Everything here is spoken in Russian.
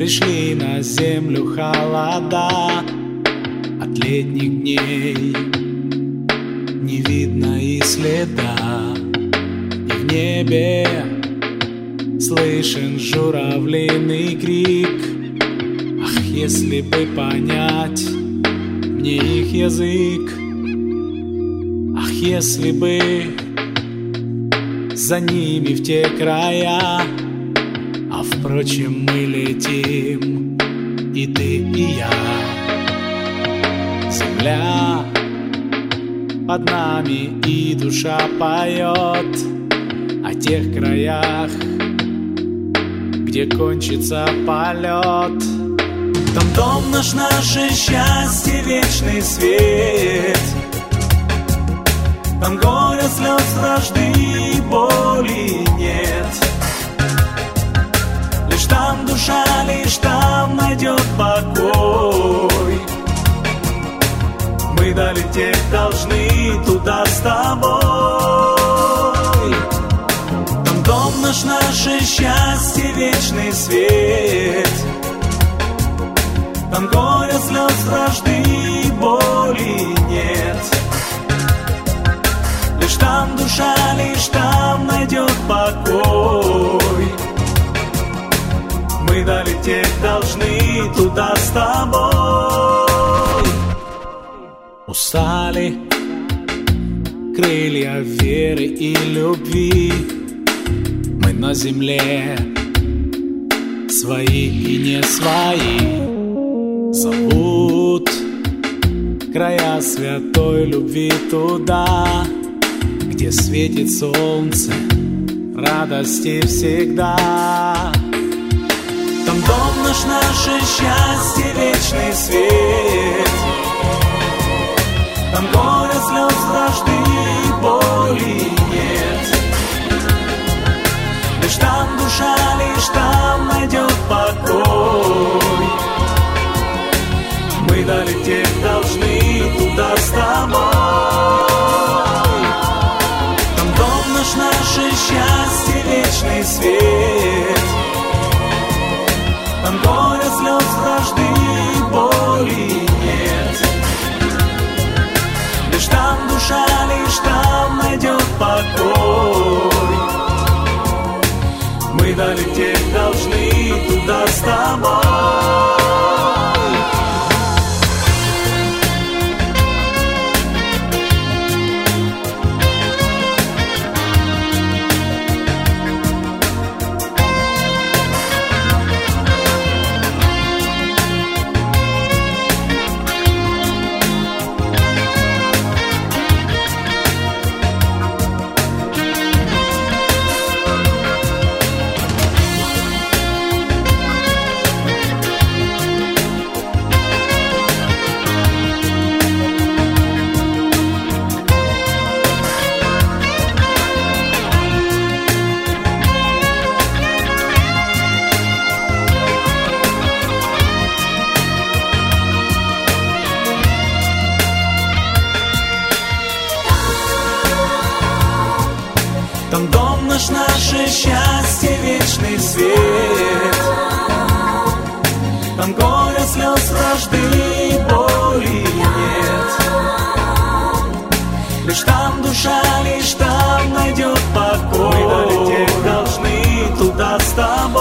Пришли на землю холода от летних дней, не видно и следа, и в небе слышен журавлиный крик. Ах, если бы понять мне их язык, ах, если бы за ними в те края. А впрочем, мы летим, и ты, и я. Земля под нами, и душа поет о тех краях, где кончится полет. Там дом наш, наше счастье, вечный свет. Там горя, слез, вражды и боли нет. Лишь там душа, лишь там найдет покой. Мы долететь должны туда с тобой. Там дом наш, наше счастье, вечный свет. Там горя, слез, вражды и боли нет. Лишь там душа, лишь там найдет покой. Мы долететь должны туда с тобой. Устали крылья веры и любви. Мы на земле свои и не свои. Зовут края святой любви туда, где светит солнце радости всегда. Там дом наш, наше счастье, вечный свет. Там горя, слез, вражды и боли нет. Лишь там душа, лишь там найдет покой. Мы долететь должны туда с тобой. Там дом наш, наше счастье, вечный свет. Там горя, слез, вражды и боли нет. Лишь там душа, лишь там найдет покой. Мы долететь должны туда с тобой. Там дом наш, наше счастье, вечный свет. Там горя, слез, вражды и боли нет. Лишь там душа, лишь там найдет покой. Мы долететь должны туда с тобой.